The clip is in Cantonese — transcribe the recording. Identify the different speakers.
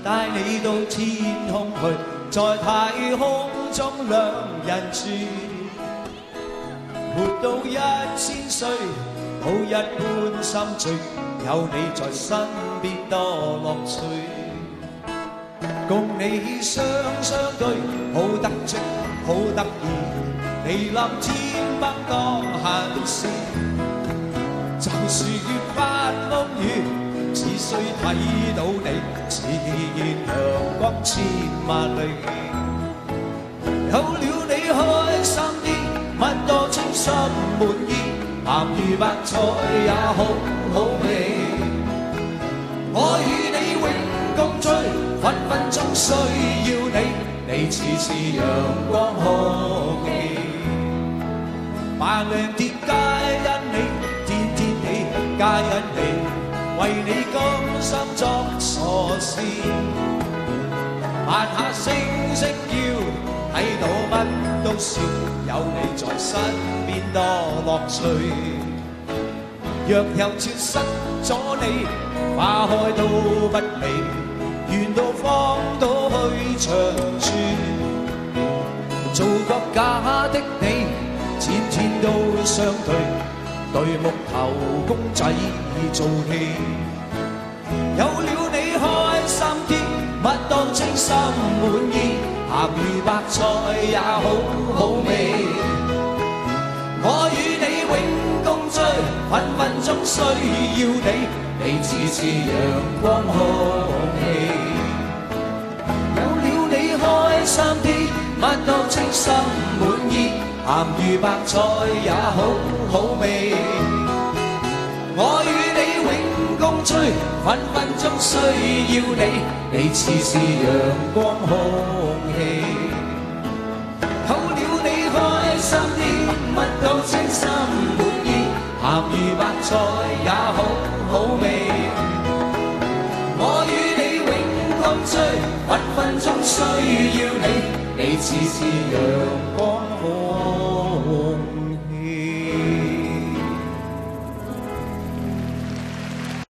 Speaker 1: 帶你到天空去，在太空中兩人住，活到1000歲，好一般心醉，有你在身邊多樂趣。共你相對，好得戚，好得意，地冧天崩當閒事。就是越發風雨，只需睇到你，自然陽光千萬里。有了你開心啲，乜多清心滿意，鹹魚白菜也好好味。我與你永共聚，分分鐘需要你，你似陽光空氣。萬亮天皆因你，天天起皆因你，為你甘心作傻事。晚下星星叫，睇到乜都笑，有你在身邊多樂趣。若有潮失咗你，花開都不美，願到荒島去長住。做個假的你，天天都相對，對木頭公仔做戲。有了你開心啲，乜當清心滿意，鹹魚白菜也好好味。我與你永共聚，分分鐘需要你，你似陽光空氣。有了你開心啲，乜當清心滿意，鹹魚白菜也好好味。我與你永共聚，分分鐘需要你，你似陽光空氣。有了你開心啲，乜都清心滿意，鹹魚白菜也好好味。我與你永共聚，分分鐘需要你，你似陽光空氣。